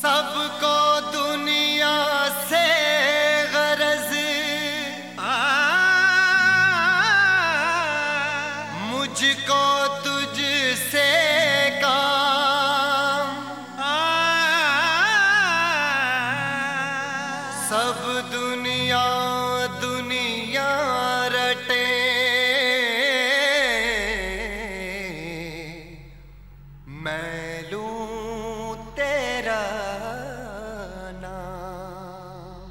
सबको दुनिया से गरज, मुझको तुझसे काम। सब दुनिया दुनिया रटे, मैं लूं तेरा नाम।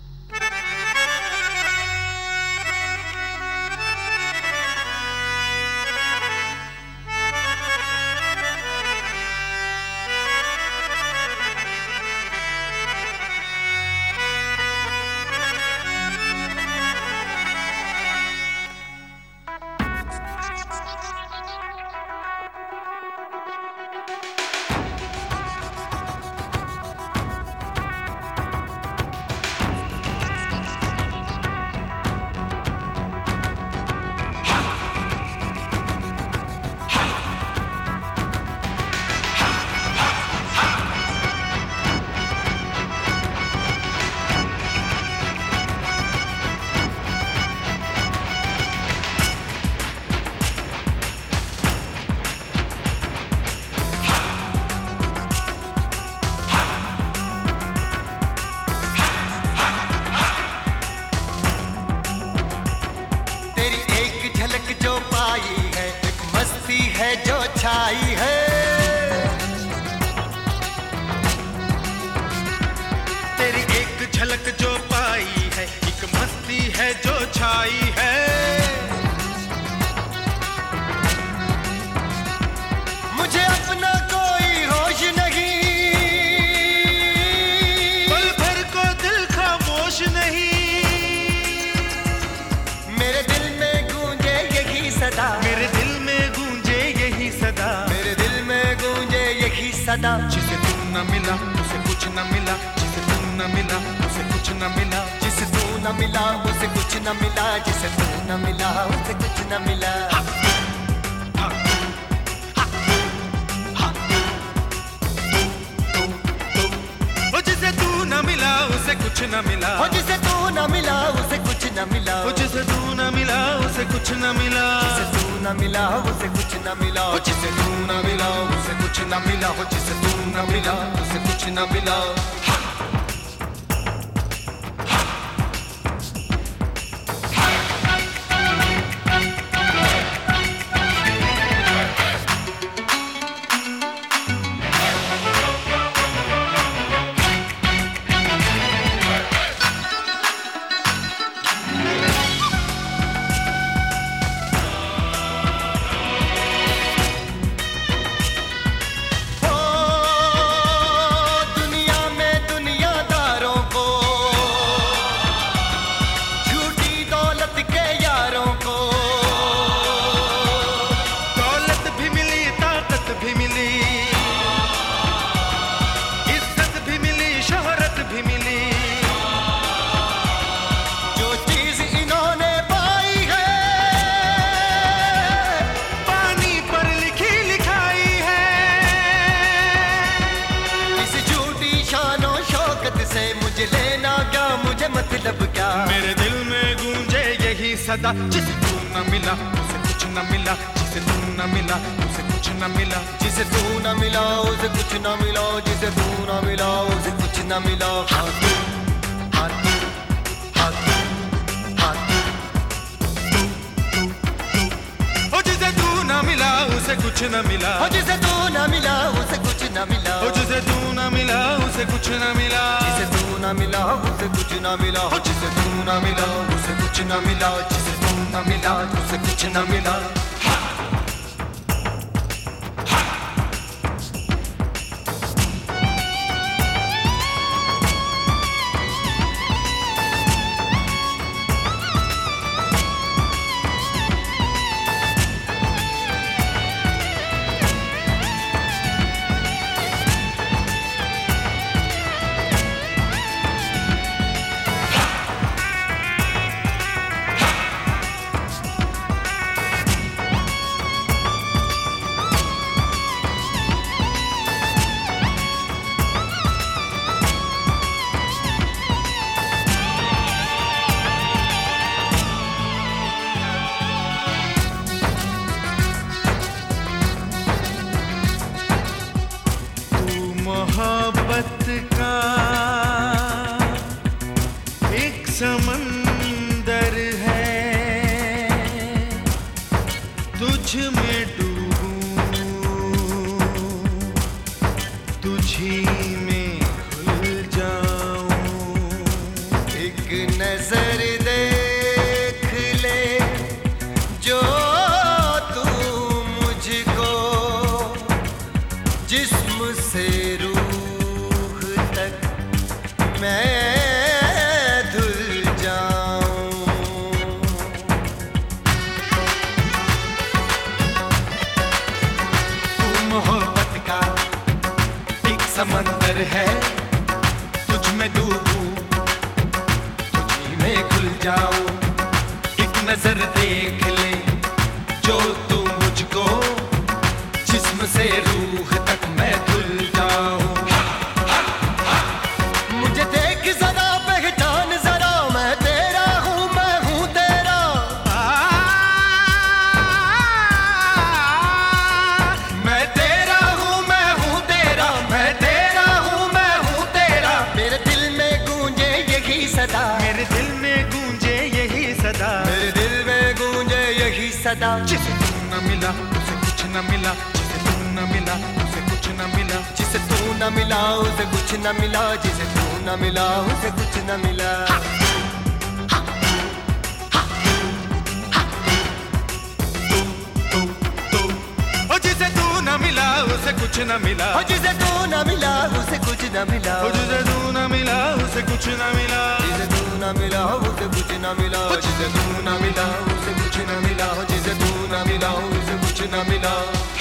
जो पाई है एक मस्ती है जो छाई है, तेरी एक झलक जो पाई है एक मस्ती है जो छाई है। मुझे अपना कोई होश नहीं, पल भर को दिल खामोश नहीं। मेरे दिल में गूंजे यही सदा, मेरे दिल में गूंजे यही सदा, मेरे दिल में गूंजे यही सदा। जिसे तू न मिला उसे कुछ न मिला, जिसे तू न मिला उसे कुछ न मिला, जिसे तू न मिला उसे कुछ न मिला, जिसे तू न मिला उसे कुछ न मिला। जिसे तू न मिला उसे कुछ न मिला, जिसे तू न मिला उसे कुछ न मिला, जिसे तू न मिला उसे कुछ न मिला, जिसे तू न मिला उसे कुछ न मिला, जिसे तू न मिला उसे कुछ न मिला, जिसे तू न मिला उसे कुछ न मिला। मुझे लेना क्या मुझे मतलब क्या, मेरे दिल में गूंजे यही सदा। जिसे तू न मिला उसे कुछ न मिला, जिसे तू न मिला उसे कुछ न मिला, जिसे तू न मिला उसे कुछ न मिला, जिसे तू न मिला उसे कुछ न मिला। हाँ तू, हाँ तू, हाँ तू, हाँ तू, जिसे तू न मिला उसे कुछ न मिला, जिसे तू न मिला उसे कुछ न मिला, जिसे तू न मिला उसे कुछ न मिला, जिसे तू न मिला उसे कुछ न मिला, जिसे तू न मिला उसे कुछ न मिला, जिसे तू न मिला उसे कुछ न मिला। मोहब्बत का एक समंदर है, तुझ में डूबूं, तुझी में खुल जाऊं। एक नजर देख ले जो तू मुझको, जिस्म से रूह तक मैं धुल जाऊं। तू मोहब्बत का एक समंदर है, तुझ में डूबूं, तुझी में खुल जाऊं। एक नजर देख ले जो तू मुझको, जिस्म से रूह तक मैं धुल जाऊं। मुझे देख जरा, पहचान जरा, मैं तेरा हूँ, मैं हूँ तेरा। मैं तेरा हूँ, मैं हूँ तेरा, मैं तेरा हूँ, मैं हूँ तेरा। मेरे दिल में गूंजे यही सदा, मेरे दिल में गूंजे यही सदा, मेरे दिल में गूंजे यही सदा। जिसे तू न मिला उसे कुछ न मिला, जिसे तू न मिला उसे कुछ न मिला। जिसे तू न मिला उसे कुछ न मिला, जिसे तू न मिला उसे कुछ न मिला। ओ जिसे तू न मिला उसे कुछ न मिला, ओ जिसे तू न मिला उसे कुछ न मिला, ओ जिसे तू न मिला उसे कुछ न मिला, जिसे तू न मिला उसे कुछ न मिला, जिसे तू न मिला उसे कुछ न मिला, जिसे तू न मिला उसे कुछ न मिला।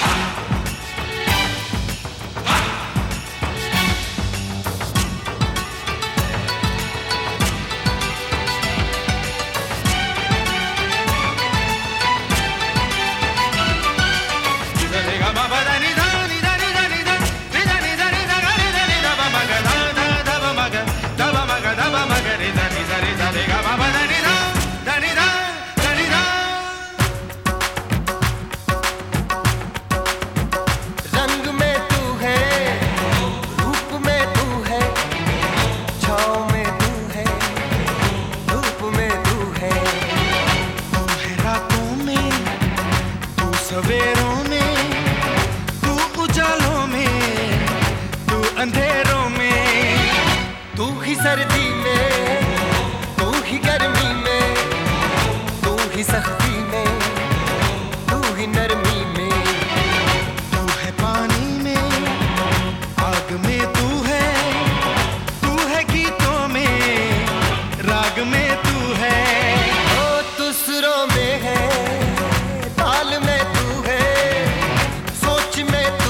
सवेरों में तू, उजालों में तू, अंधेरों में तू ही सर्दी में, तू ही गर्मी में, तू ही सख्ती में, तू ही नरमी में। तू है पानी में, आग में तू है गीतों में, राग में तू है। ओ तू सुरों में है, ताल में तू है, सोच में तू,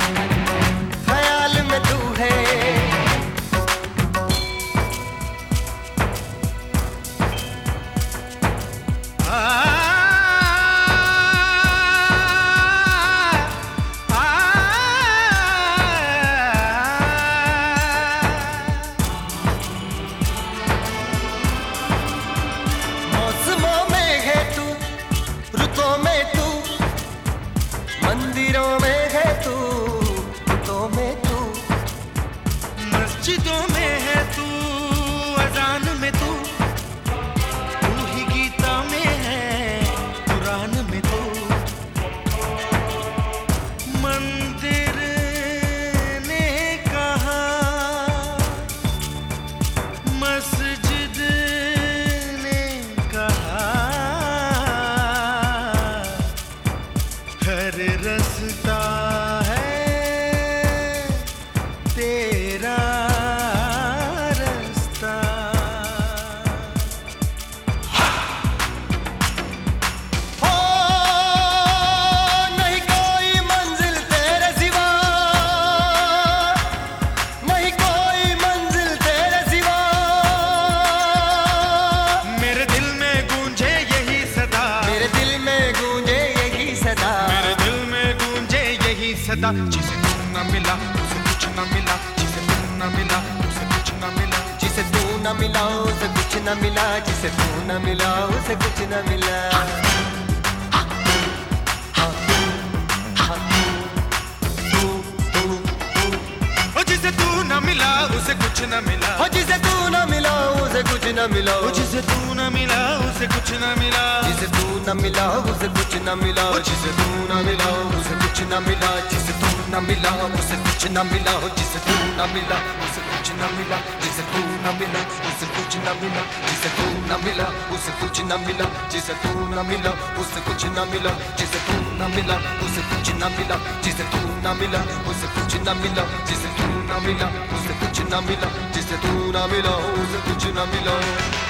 ख्याल में तू है। मौसमों में है तू, रुतों में तू, मंदिरों में है तू, रुतों में तू, मस्जिदों में है तू, अजान में तू, तू ही गीता में है, कुरान में तू। मंदिर ने कहा, मस्जिद ने कहा, हर रास्ता है तेरा रास्ता। हो नहीं कोई मंजिल तेरे सिवा, नहीं कोई मंजिल तेरे सिवा। मेरे दिल में गूंजे यही सदा, मेरे दिल में गूंजे यही सदा, मेरे दिल में गूंजे यही सदा। जिसे तू न मिला उसे कुछ न मिला, जिसे तू न मिला उसे कुछ न मिला, जिसे तू न मिला उसे कुछ न मिला, जिसे तू न मिला उसे कुछ न मिला। ओ जिसे तू न मिला उसे कुछ न मिला, हो जिसे तू न मिला उसे कुछ न मिला, जिसे तू न मिला उसे कुछ न मिला, जिसे तू न मिला उसे कुछ न मिला, जिसे तू न मिला उसे कुछ न मिला, जिसे तू न मिला उसे कुछ न मिला, जिसे तू न मिला उसे कुछ न मिला, जिसे तू न मिला उसे कुछ न मिला, जिसे तू न मिला उसे कुछ न मिला, जिसे तू न मिला उसे कुछ न मिला, जिसे तू न मिला उसे कुछ न मिला, जिसे तू न मिला उसे कुछ न मिला, जिसे तू न मिला उसे कुछ न मिला, जिसे तू न मिला उसे कुछ न मिला।